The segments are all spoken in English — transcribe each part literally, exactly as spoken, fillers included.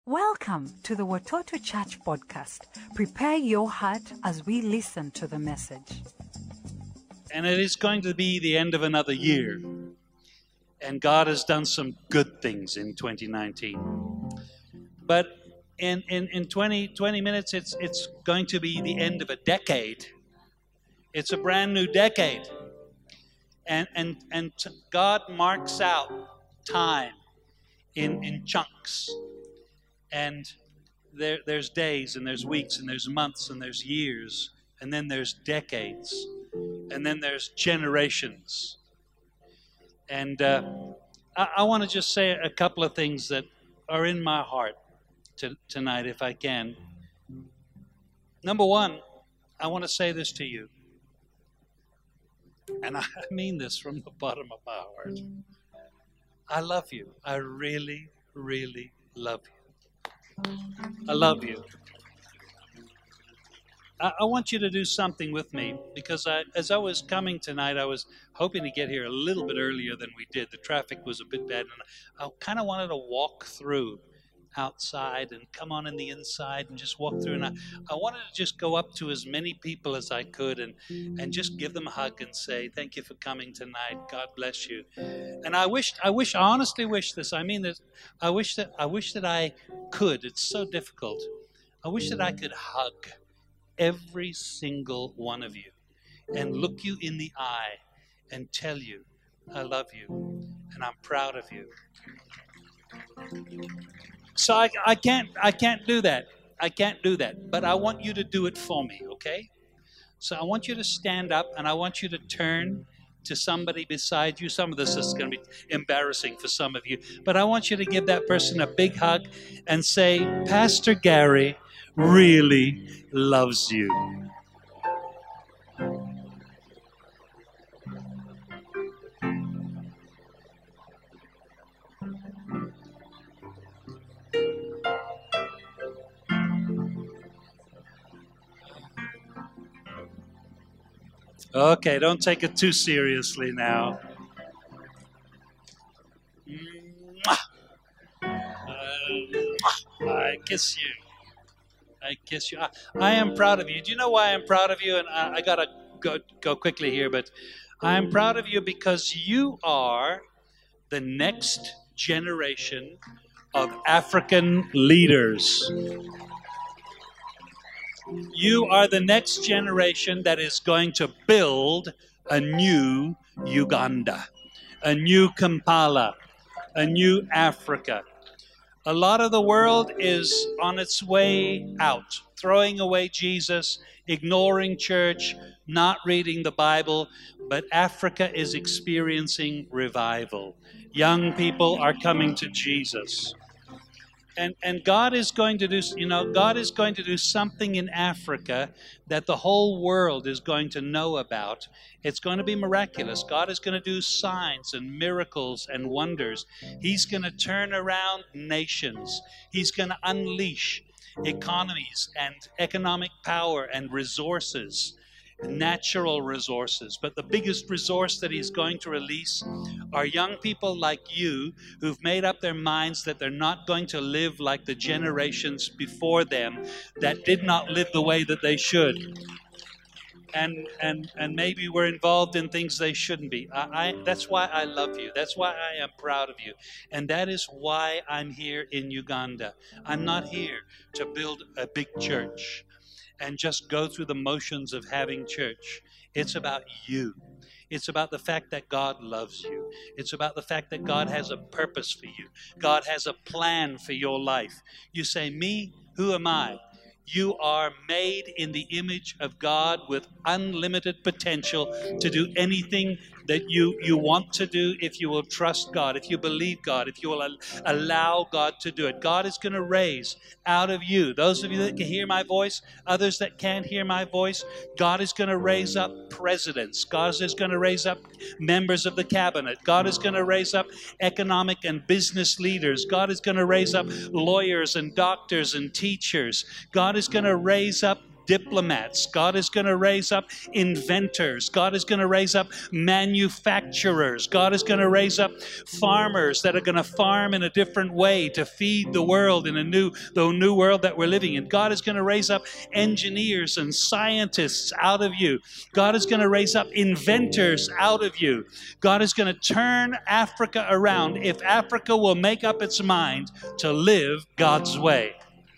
Welcome to the Watoto Church podcast. Prepare your heart as we listen to the message. And it is going to be the end of another year. And God has done some good things in twenty nineteen. But in, in, in twenty, twenty minutes, it's, it's going to be the end of a decade. It's a brand new decade. And, and, and God marks out time in, in chunks. And there, there's days, and there's weeks, and there's months, and there's years, and then there's decades, and then there's generations. And uh, I, I want to just say a couple of things that are in my heart to, tonight, if I can. Number one, I want to say this to you, and I mean this from the bottom of my heart. I love you. I really, really love you. I love you. I, I want you to do something with me because I, as I was coming tonight, I was hoping to get here a little bit earlier than we did. The traffic was a bit bad, and I kind of wanted to walk through outside and come on in the inside and just walk through. And I, I wanted to just go up to as many people as I could and, and just give them a hug and say, thank you for coming tonight. God bless you. And I wish, I wish, I honestly wish this. I mean this. I wish that, I wish that I could. It's so difficult. I wish that I could hug every single one of you and look you in the eye and tell you, I love you and I'm proud of you. So I, I can't I can't do that. I can't do that. But I want you to do it for me, okay? So I want you to stand up and I want you to turn to somebody beside you. Some of this is going to be embarrassing for some of you. But I want you to give that person a big hug and say, Pastor Gary really loves you. Okay, don't take it too seriously now. Uh, I kiss you. I kiss you. I, I am proud of you. Do you know why I'm proud of you? And I, I gotta go go quickly here, but I am proud of you because you are the next generation of African leaders. You are the next generation that is going to build a new Uganda, a new Kampala, a new Africa. A lot of the world is on its way out, throwing away Jesus, ignoring church, not reading the Bible, but Africa is experiencing revival. Young people are coming to Jesus. And and God is going to do, you know, God is going to do something in Africa that the whole world is going to know about. It's going to be miraculous. God is going to do signs and miracles and wonders. He's going to turn around nations. He's going to unleash economies and economic power and resources, natural resources. But the biggest resource that he's going to release are young people like you who've made up their minds that they're not going to live like the generations before them that did not live the way that they should. And and and maybe we're involved in things they shouldn't be. I, I that's why I love you. That's why I am proud of you. And that is why I'm here in Uganda. I'm not here to build a big church and just go through the motions of having church. It's about you. It's about the fact that God loves you. It's about the fact that God has a purpose for you. God has a plan for your life. You say, me, who am I? You are made in the image of God with unlimited potential to do anything that you, you want to do if you will trust God, if you believe God, if you will al- allow God to do it. God is going to raise out of you, those of you that can hear my voice, others that can't hear my voice, God is going to raise up presidents. God is going to raise up members of the cabinet. God is going to raise up economic and business leaders. God is going to raise up lawyers and doctors and teachers. God is going to raise up diplomats. God is going to raise up inventors. God is going to raise up manufacturers. God is going to raise up farmers that are going to farm in a different way to feed the world in a new, the new world that we're living in. God is going to raise up engineers and scientists out of you. God is going to raise up inventors out of you. God is going to turn Africa around if Africa will make up its mind to live God's way.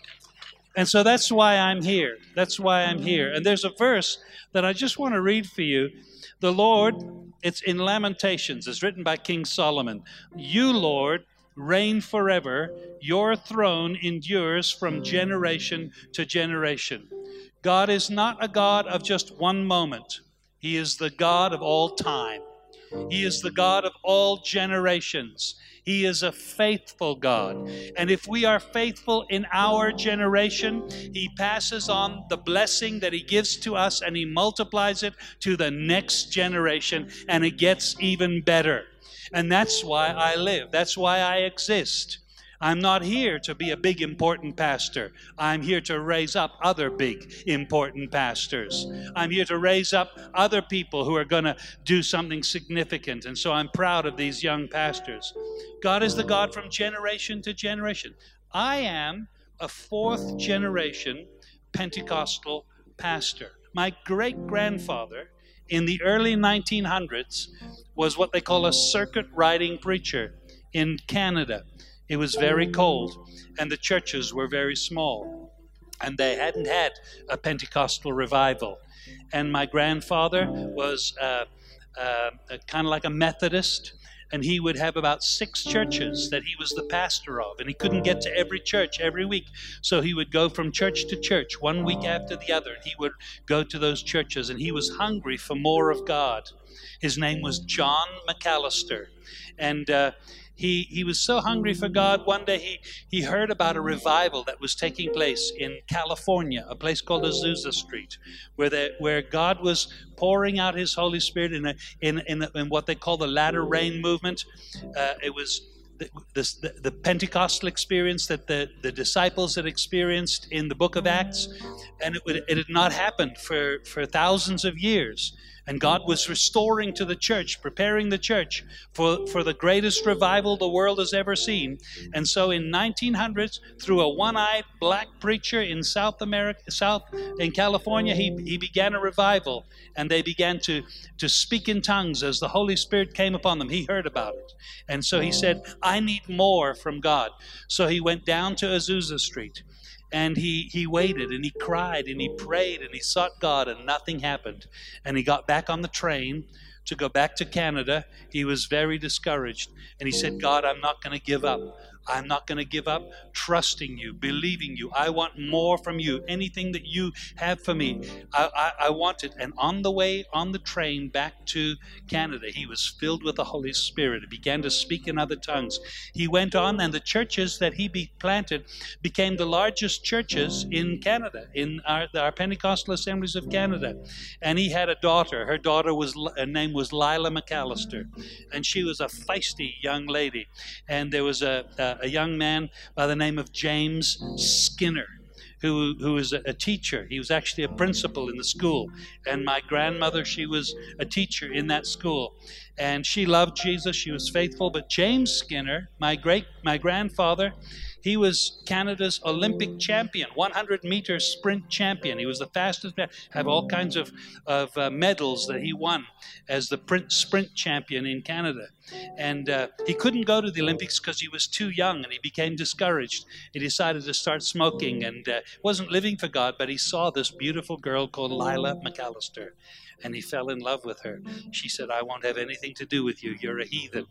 And so that's why I'm here. That's why I'm here. And there's a verse that I just want to read for you. The Lord, it's in Lamentations. It's written by King Solomon. You, Lord, reign forever. Your throne endures from generation to generation. God is not a God of just one moment. He is the God of all time. He is the God of all generations. He is a faithful God. And if we are faithful in our generation, He passes on the blessing that He gives to us and He multiplies it to the next generation, and it gets even better. And that's why I live. That's why I exist. I'm not here to be a big, important pastor. I'm here to raise up other big, important pastors. I'm here to raise up other people who are going to do something significant. And so I'm proud of these young pastors. God is the God from generation to generation. I am a fourth generation Pentecostal pastor. My great-grandfather in the early nineteen hundreds was what they call a circuit riding preacher in Canada. It was very cold, and the churches were very small, and they hadn't had a Pentecostal revival. And my grandfather was uh, uh, kind of like a Methodist, and he would have about six churches that he was the pastor of, and he couldn't get to every church every week. So he would go from church to church, one week after the other, and he would go to those churches, and he was hungry for more of God. His name was John McAllister, and uh, He, he was so hungry for God. One day he, he heard about a revival that was taking place in California, a place called Azusa Street, where the, where God was pouring out His Holy Spirit in, a, in, in, a, in what they call the latter rain movement. Uh, it was the, the, the Pentecostal experience that the, the disciples had experienced in the book of Acts, and it, would, it had not happened for, for thousands of years. And God was restoring to the church, preparing the church for, for the greatest revival the world has ever seen. And so in nineteen hundreds, through a one-eyed black preacher in South America, South in California, he, he began a revival. And they began to, to speak in tongues as the Holy Spirit came upon them. He heard about it. And so he said, I need more from God. So he went down to Azusa Street. And he, he waited, and he cried, and he prayed, and he sought God, and nothing happened. And he got back on the train to go back to Canada. He was very discouraged. And he said, God, I'm not going to give up. I'm not going to give up trusting you, believing you. I want more from you. Anything that you have for me, I, I, I want it. And on the way, on the train back to Canada, he was filled with the Holy Spirit. He began to speak in other tongues. He went on, and the churches that he be planted became the largest churches in Canada, in our, our Pentecostal Assemblies of Canada. And he had a daughter. Her daughter was, her name was Lila McAllister. And she was a feisty young lady. And there was a, a a young man by the name of James Skinner, who, who was a, a teacher. He was actually a principal in the school. And my grandmother, she was a teacher in that school. And she loved Jesus. She was faithful. But James Skinner, my great, my grandfather, he was Canada's Olympic champion, one hundred meter sprint champion. He was the fastest man, have all kinds of, of uh, medals that he won as the sprint champion in Canada. And uh, he couldn't go to the Olympics because he was too young, and he became discouraged. He decided to start smoking, and uh, wasn't living for God, but he saw this beautiful girl called Lila McAllister, and he fell in love with her. She said, I won't have anything to do with you. You're a heathen.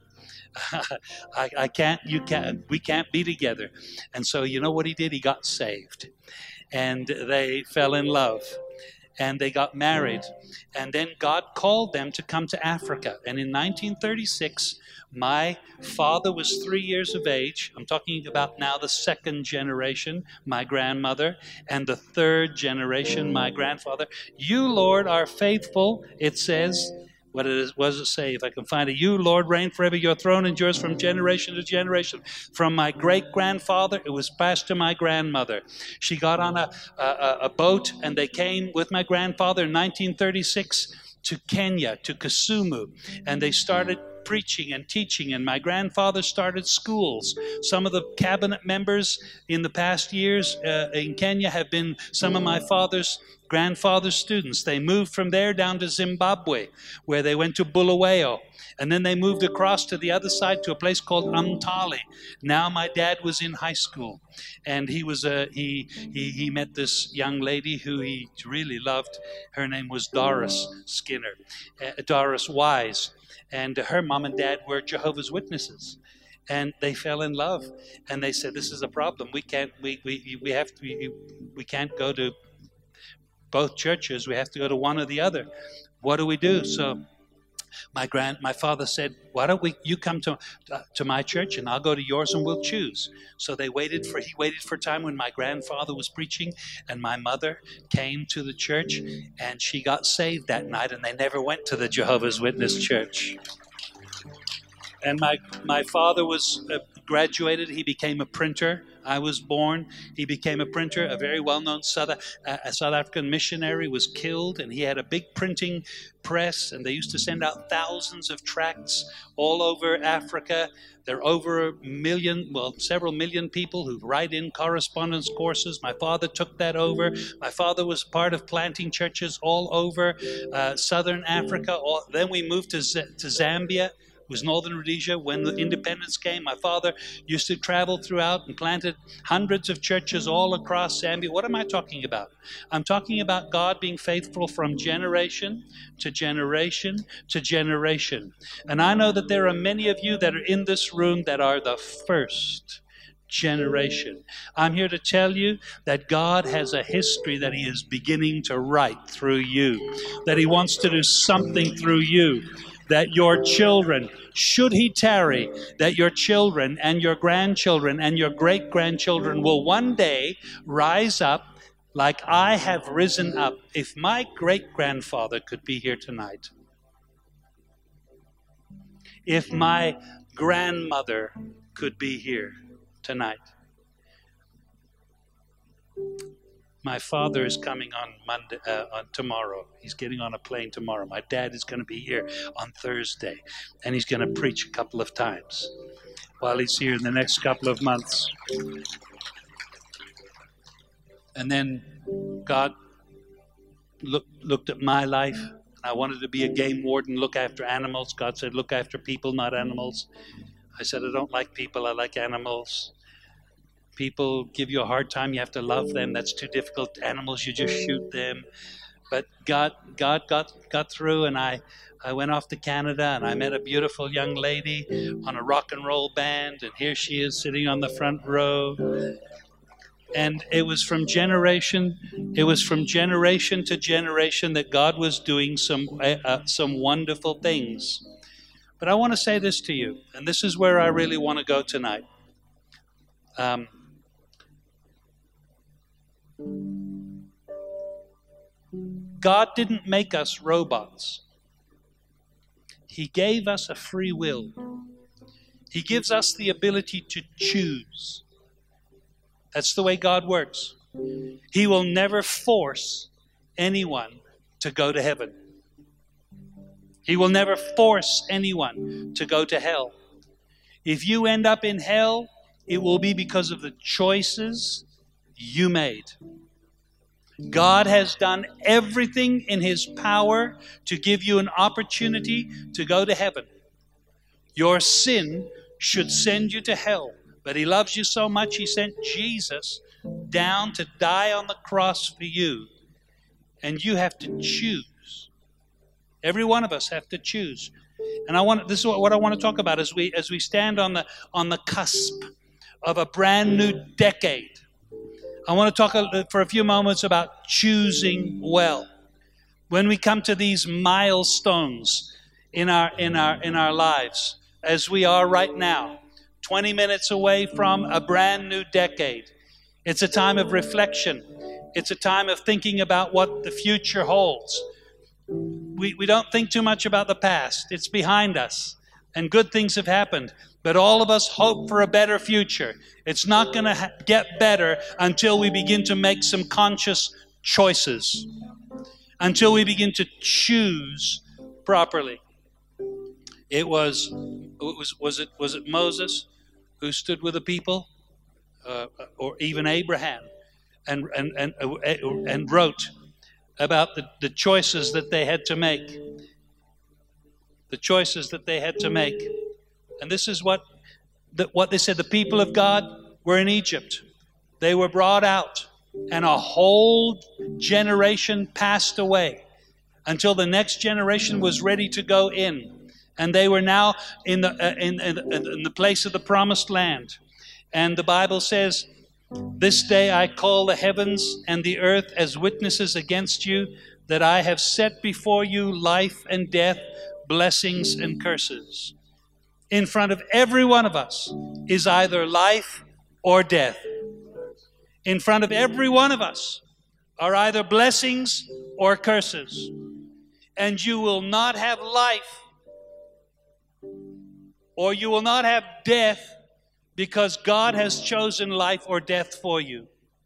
I, I can't, you can't, we can't be together. And so you know what he did? He got saved. And they fell in love. And they got married. And then God called them to come to Africa. And in nineteen thirty-six, my father was three years of age. I'm talking about now the second generation, my grandmother, and the third generation, my grandfather. You, Lord, are faithful, it says, What, it is, what does it say? If I can find it. You, Lord, reign forever. Your throne endures from generation to generation. From my great-grandfather, it was passed to my grandmother. She got on a, a, a boat, and they came with my grandfather in nineteen thirty-six to Kenya, to Kisumu, and they started preaching and teaching, and my grandfather started schools. Some of the cabinet members in the past years uh, in Kenya have been some of my father's grandfather's students. They moved from there down to Zimbabwe, where they went to Bulawayo, and then they moved across to the other side to a place called Umtali. Now my dad was in high school, and he was a he he he met this young lady who he really loved. Her name was Doris Skinner, uh, Doris Wise. And her mom and dad were Jehovah's Witnesses, and they fell in love. And they said, "This is a problem. We can't. We we we have to. We, we can't go to both churches. We have to go to one or the other. What do we do?" So my grand, my father said, "Why don't we? You come to uh, to my church, and I'll go to yours, and we'll choose." So they waited for. He waited for time when my grandfather was preaching, and my mother came to the church, and she got saved that night, and they never went to the Jehovah's Witness church. And my my father was uh, graduated. He became a printer. I was born. He became a printer. A very well-known South, uh, a South African missionary was killed, and he had a big printing press, and they used to send out thousands of tracts all over Africa. There are over a million, well, several million people who write in correspondence courses. My father took that over. My father was part of planting churches all over uh, southern Africa. All, then we moved to, Z- to Zambia. It was northern Rhodesia. When the independence came, my father used to travel throughout and planted hundreds of churches all across Zambia. What am I talking about? I'm talking about God being faithful from generation to generation to generation. And I know that there are many of you that are in this room that are the first generation. I'm here to tell you that God has a history that He is beginning to write through you, that He wants to do something through you, that your children, should He tarry, that your children and your grandchildren and your great-grandchildren will one day rise up like I have risen up. If my great-grandfather could be here tonight, if my grandmother could be here tonight. My father is coming on Monday, uh, on tomorrow. He's getting on a plane tomorrow. My dad is going to be here on Thursday, and he's going to preach a couple of times while he's here in the next couple of months. And then God look, looked at my life, and I wanted to be a game warden, look after animals. God said, look after people, not animals. I said, I don't like people, I like animals. People give you a hard time, you have to love them. That's too difficult. Animals, you just shoot them. But God God got got through, and I, I went off to Canada, and I met a beautiful young lady on a rock and roll band, and here she is sitting on the front row. And it was from generation, it was from generation to generation that God was doing some uh, some wonderful things. But I want to say this to you, and this is where I really want to go tonight. Um, God didn't make us robots. He gave us a free will. He gives us the ability to choose. That's the way God works. He will never force anyone to go to heaven. He will never force anyone to go to hell. If you end up in hell, it will be because of the choices you made. God has done everything in His power to give you an opportunity to go to heaven. Your sin should send you to hell, but He loves you so much, He sent Jesus down to die on the cross for you. And you have to choose. Every one of us have to choose. And I want this is what, what I want to talk about as we as we stand on the on the cusp of a brand new decade. I want to talk a, for a few moments about choosing well. When we come to these milestones in our in our in our lives, as we are right now, twenty minutes away from a brand new decade, it's a time of reflection. It's a time of thinking about what the future holds. We, we don't think too much about the past. It's behind us, and good things have happened. But all of us hope for a better future. It's not going to ha- get better until we begin to make some conscious choices, until we begin to choose properly. It was, it was, was it, was it Moses who stood with the people, uh, or even Abraham, and and and and wrote about the, the choices that they had to make, the choices that they had to make. And this is what the, what they said. The people of God were in Egypt. They were brought out, and a whole generation passed away until the next generation was ready to go in. And they were now in the uh, in, in, in the place of the promised land. And the Bible says, "This day I call the heavens and the earth as witnesses against you, that I have set before you life and death, blessings and curses." In front of every one of us is either life or death. In front of every one of us are either blessings or curses. And you will not have life, or you will not have death, because God has chosen life or death for you.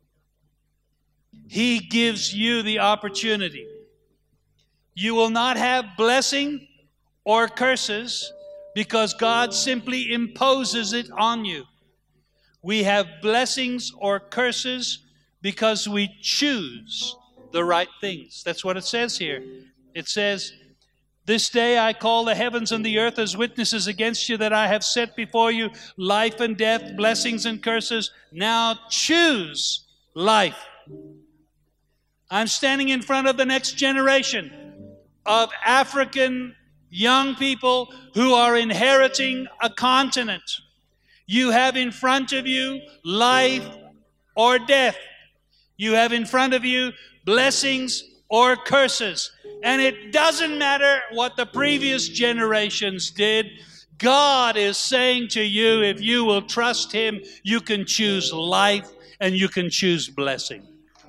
He gives you the opportunity. You will not have blessing or curses because God simply imposes it on you. We have blessings or curses because we choose the right things. That's what it says here. It says, "This day I call the heavens and the earth as witnesses against you, that I have set before you life and death, blessings and curses. Now choose life." I'm standing in front of the next generation of African young people who are inheriting a continent. You have in front of you life or death. You have in front of you blessings or curses. And it doesn't matter what the previous generations did. God is saying to you, if you will trust Him, you can choose life and you can choose blessing.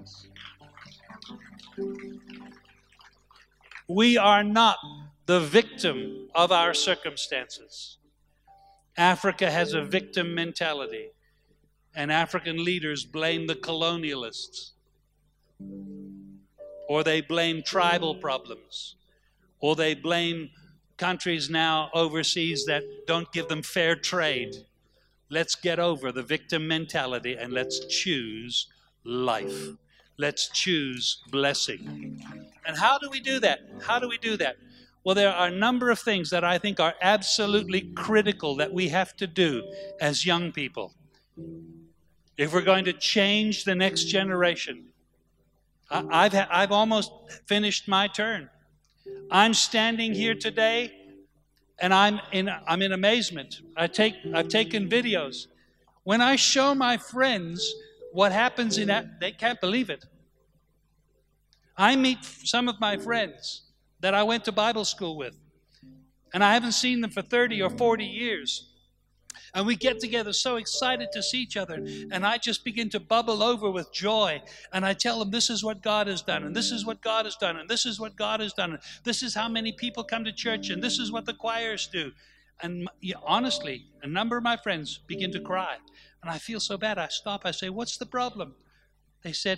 We are not the victim of our circumstances. Africa has a victim mentality, and African leaders blame the colonialists, or they blame tribal problems, or they blame countries now overseas that don't give them fair trade. Let's get over the victim mentality and let's choose life. Let's choose blessing. And how do we do that? How do we do that? Well, there are a number of things that I think are absolutely critical that we have to do as young people. If we're going to change the next generation. I've, ha- I've almost finished my turn. I'm standing here today, and I'm in, I'm in amazement. I take, I've taken videos. When I show my friends what happens in that, they can't believe it. I meet some of my friends that I went to Bible school with, and I haven't seen them for thirty or forty years. And we get together so excited to see each other, and I just begin to bubble over with joy. And I tell them, this is what God has done, and this is what God has done, and this is what God has done, and this is how many people come to church, and this is what the choirs do. And yeah, honestly, a number of my friends begin to cry. And I feel so bad. I stop. I say, what's the problem? They said,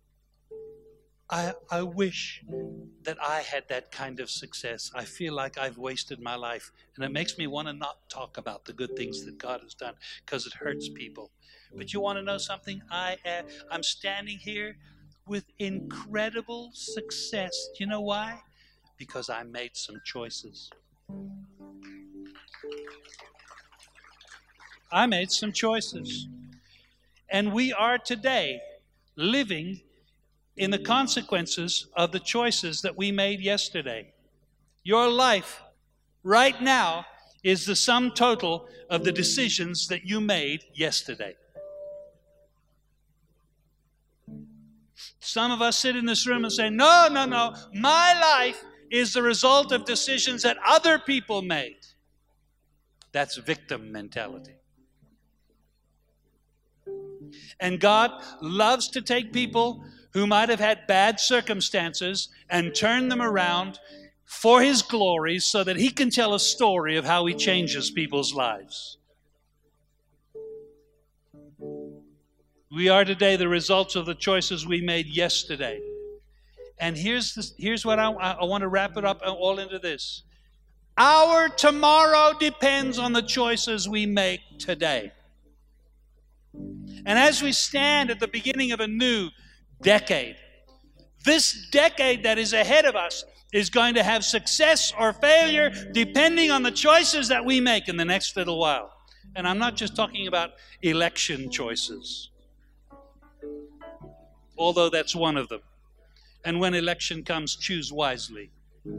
I, I wish that I had that kind of success. I feel like I've wasted my life. And it makes me want to not talk about the good things that God has done because it hurts people. But you want to know something? I, uh, I'm standing here with incredible success. Do you know why? Because I made some choices. I made some choices. And we are today living in the consequences of the choices that we made yesterday. Your life right now is the sum total of the decisions that you made yesterday. Some of us sit in this room and say, no, no, no, my life is the result of decisions that other people made. That's victim mentality. And God loves to take people who might have had bad circumstances and turn them around for His glory so that He can tell a story of how He changes people's lives. We are today the results of the choices we made yesterday. And here's, the, here's what I, I want to wrap it up all into this. Our tomorrow depends on the choices we make today. And as we stand at the beginning of a new decade, this decade that is ahead of us is going to have success or failure depending on the choices that we make in the next little while. And I'm not just talking about election choices, although that's one of them. And when election comes, choose wisely.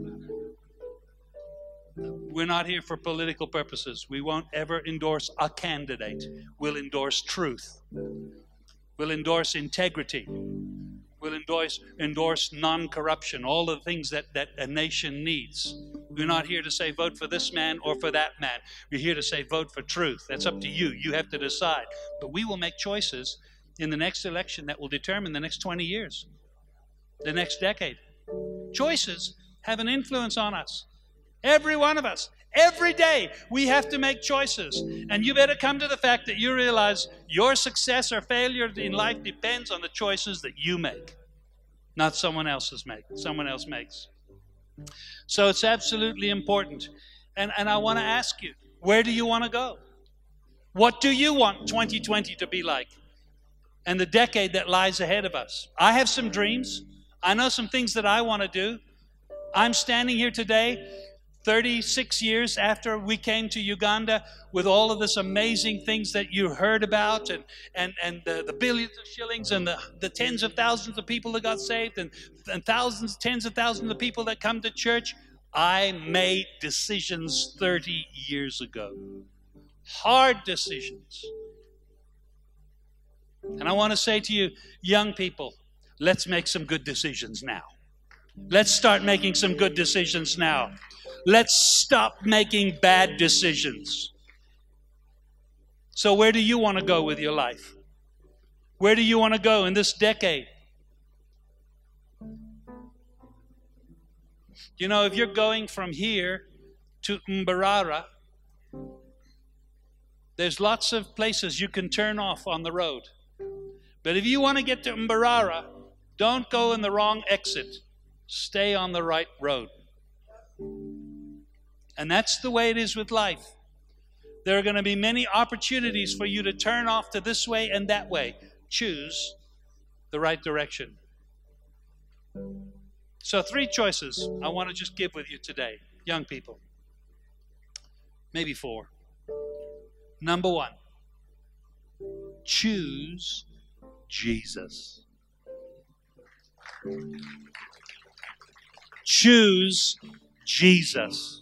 We're not here for political purposes. We won't ever endorse a candidate. We'll endorse truth. We'll endorse integrity. We'll endorse, endorse non-corruption, all the things that, that a nation needs. We're not here to say vote for this man or for that man. We're here to say vote for truth. That's up to you. You have to decide. But we will make choices in the next election that will determine the next twenty years, the next decade. Choices have an influence on us. Every one of us. Every day we have to make choices. And you better come to the fact that you realize your success or failure in life depends on the choices that you make, not someone else's make, someone else makes. So it's absolutely important. And, and I want to ask you, where do you want to go? What do you want twenty twenty to be like? And the decade that lies ahead of us. I have some dreams. I know some things that I want to do. I'm standing here today, thirty-six years after we came to Uganda, with all of this amazing things that you heard about, and and, and the, the billions of shillings, and the, the tens of thousands of people that got saved, and, and thousands, tens of thousands of people that come to church. I made decisions thirty years ago. Hard decisions. And I want to say to you, young people, let's make some good decisions now. Let's start making some good decisions now. Let's stop making bad decisions. So where do you want to go with your life? Where do you want to go in this decade? You know, if you're going from here to Mbarara, there's lots of places you can turn off on the road. But if you want to get to Mbarara, don't go in the wrong exit. Stay on the right road. And that's the way it is with life. There are going to be many opportunities for you to turn off to this way and that way. Choose the right direction. So three choices I want to just give with you today, young people. Maybe four. Number one, choose Jesus. Choose Jesus.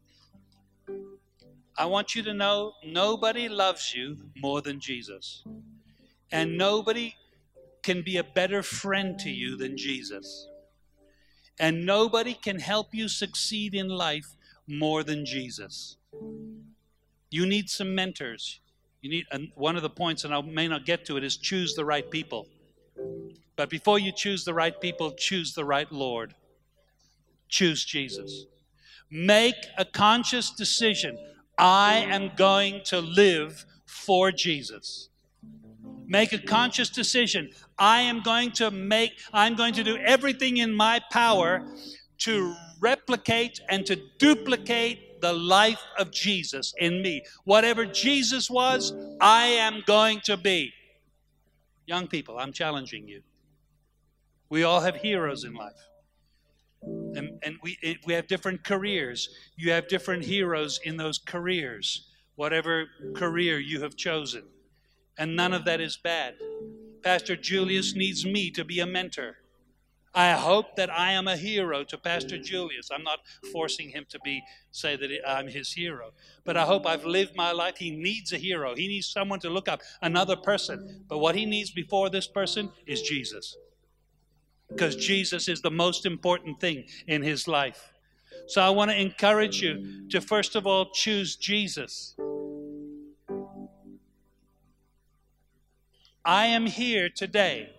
I want you to know nobody loves you more than Jesus. And nobody can be a better friend to you than Jesus. And nobody can help you succeed in life more than Jesus. You need some mentors. You need, and one of the points, and I may not get to it, is choose the right people. But before you choose the right people, choose the right Lord. Choose Jesus. Make a conscious decision. I am going to live for Jesus. Make a conscious decision. I am going to make, I'm going to do everything in my power to replicate and to duplicate the life of Jesus in me. Whatever Jesus was, I am going to be. Young people, I'm challenging you. We all have heroes in life. And, and we, it, we have different careers. You have different heroes in those careers, whatever career you have chosen. And none of that is bad. Pastor Julius needs me to be a mentor. I hope that I am a hero to Pastor Julius. I'm not forcing him to be, say that I'm his hero. But I hope I've lived my life. He needs a hero. He needs someone to look up, another person. But what he needs before this person is Jesus. Because Jesus is the most important thing in his life. So I want to encourage you to first of all choose Jesus. I am here today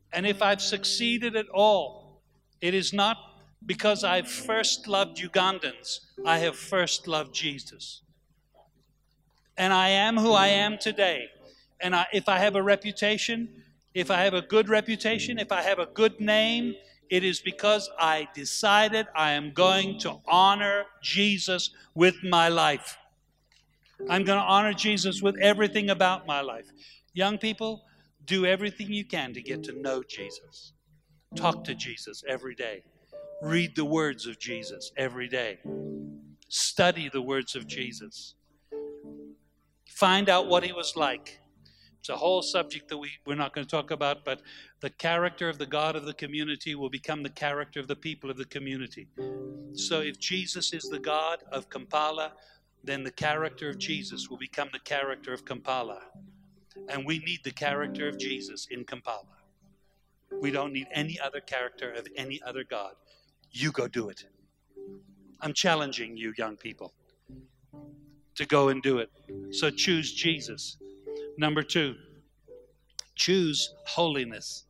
And if I've succeeded at all, it is not because I've first loved Ugandans. I have first loved Jesus. And I am who I am today. And I, if I have a reputation, if I have a good reputation, if I have a good name, it is because I decided I am going to honor Jesus with my life. I'm going to honor Jesus with everything about my life. Young people, do everything you can to get to know Jesus. Talk to Jesus every day. Read the words of Jesus every day. Study the words of Jesus. Find out what he was like. It's a whole subject that we, we're not going to talk about, but the character of the God of the community will become the character of the people of the community. So if Jesus is the God of Kampala, then the character of Jesus will become the character of Kampala. And we need the character of Jesus in Kampala. We don't need any other character of any other God. You go do it. I'm challenging you, young people, to go and do it. So choose Jesus. Number two, choose holiness.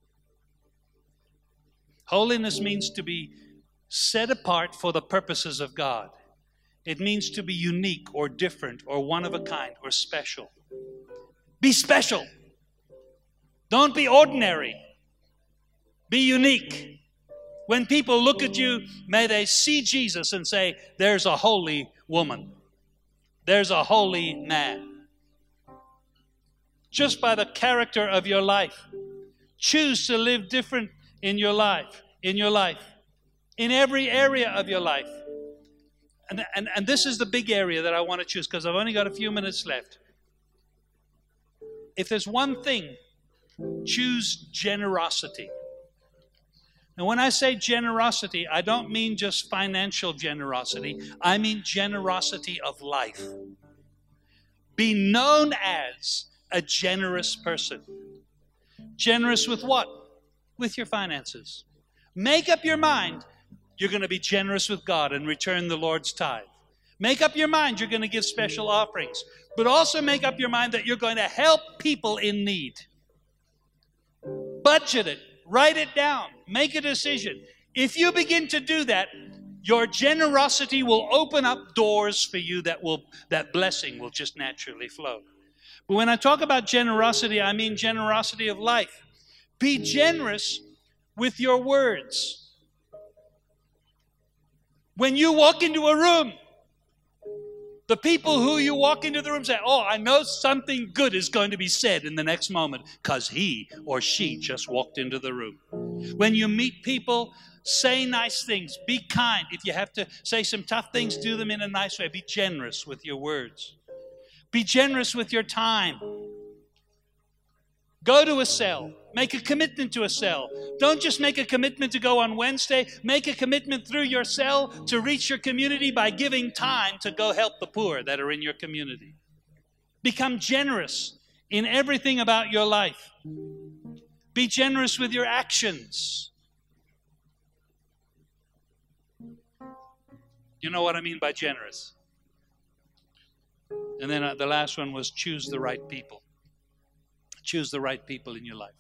Holiness means to be set apart for the purposes of God. It means to be unique or different or one of a kind or special. Be special. Don't be ordinary. Be unique. When people look at you, may they see Jesus and say, there's a holy woman. There's a holy man. Just by the character of your life. Choose to live different in your life, in your life, in every area of your life. And, and, and this is the big area that I want to choose because I've only got a few minutes left. If there's one thing, choose generosity. Now, when I say generosity, I don't mean just financial generosity. I mean generosity of life. Be known as a generous person. Generous with what? With your finances. Make up your mind you're going to be generous with God and return the Lord's tithe. Make up your mind you're going to give special offerings. But also make up your mind that you're going to help people in need. Budget it. Write it down. Make a decision. If you begin to do that, your generosity will open up doors for you that will that blessing will just naturally flow. But when I talk about generosity, I mean generosity of life. Be generous with your words. When you walk into a room, the people who you walk into the room say, oh, I know something good is going to be said in the next moment because he or she just walked into the room. When you meet people, say nice things. Be kind. If you have to say some tough things, do them in a nice way. Be generous with your words. Be generous with your time. Go to a cell. Make a commitment to a cell. Don't just make a commitment to go on Wednesday. Make a commitment through your cell to reach your community by giving time to go help the poor that are in your community. Become generous in everything about your life. Be generous with your actions. You know what I mean by generous? And then uh, the last one was choose the right people. Choose the right people in your life.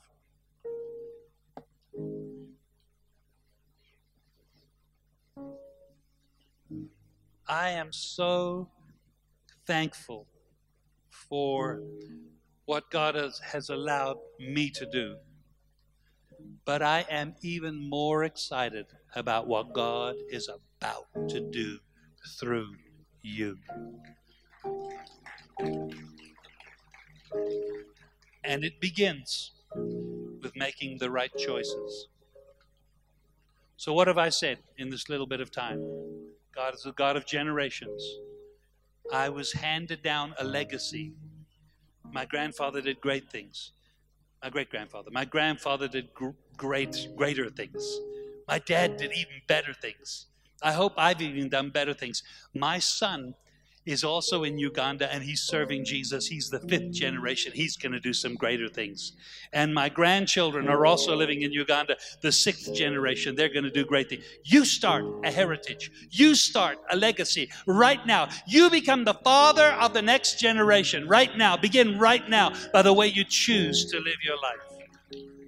I am so thankful for what God has, has allowed me to do. But I am even more excited about what God is about to do through you. And it begins with making the right choices. So what have I said in this little bit of time? God is a God of generations. I was handed down a legacy. My grandfather did great things. My great-grandfather. My grandfather did gr- great, greater things. My dad did even better things. I hope I've even done better things. My son is also in Uganda, and he's serving Jesus. He's the fifth generation. He's going to do some greater things. And my grandchildren are also living in Uganda, the sixth generation. They're going to do great things. You start a heritage. You start a legacy right now. You become the father of the next generation right now. Begin right now by the way you choose to live your life.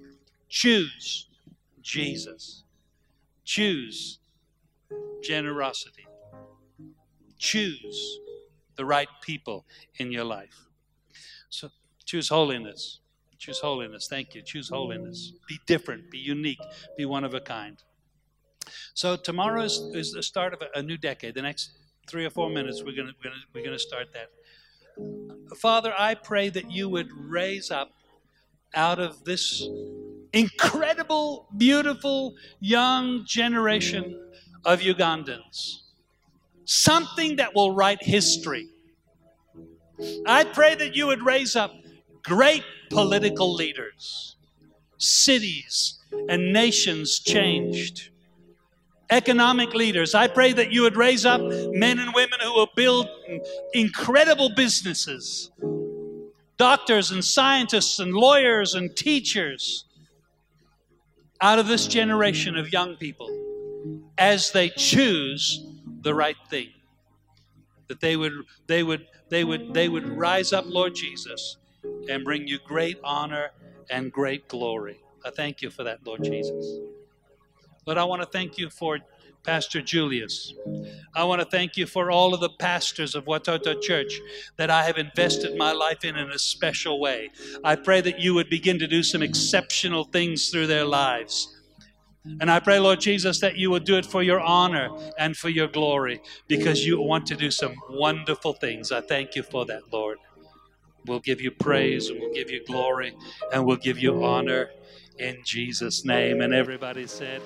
Choose Jesus. Choose generosity. Choose the right people in your life. So choose holiness. Choose holiness. Thank you. Choose holiness. Be different. Be unique. Be one of a kind. So tomorrow is, is the start of a, a new decade. The next three or four minutes, we're going we're gonna, we're gonna start that. Father, I pray that you would raise up out of this incredible, beautiful, young generation of Ugandans something that will write history. I pray that you would raise up great political leaders, cities and nations changed, economic leaders. I pray that you would raise up men and women who will build incredible businesses, doctors and scientists and lawyers and teachers out of this generation of young people as they choose the right thing. That they would they would they would they would rise up, Lord Jesus, and bring you great honor and great glory. I thank you for that, Lord Jesus. Lord, I want to thank you for Pastor Julius. I want to thank you for all of the pastors of Watoto Church that I have invested my life in in a special way. I pray that you would begin to do some exceptional things through their lives. And I pray, Lord Jesus, that you will do it for your honor and for your glory, because you want to do some wonderful things. I thank you for that, Lord. We'll give you praise, and we'll give you glory, and we'll give you honor in Jesus' name. And everybody said,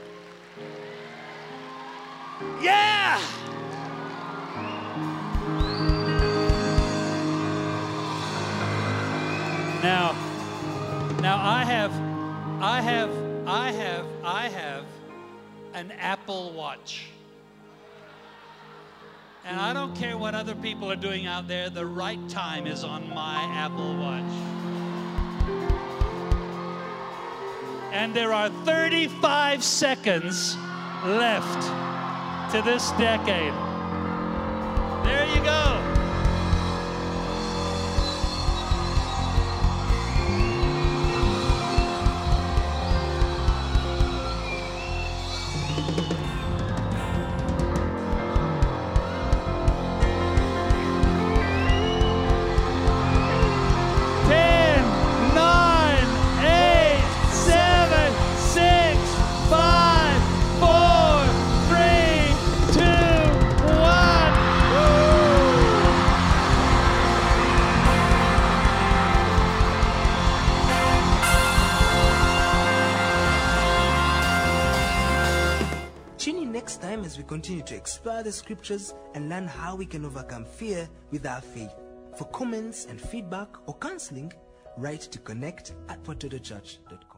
yeah! Now, now I have, I have, I have, I have an Apple Watch. And I don't care what other people are doing out there, the right time is on my Apple Watch. And there are thirty-five seconds left to this decade. There you go. As we continue to explore the scriptures and learn how we can overcome fear with our faith. For comments and feedback or counseling, write to connect at watoto church dot com.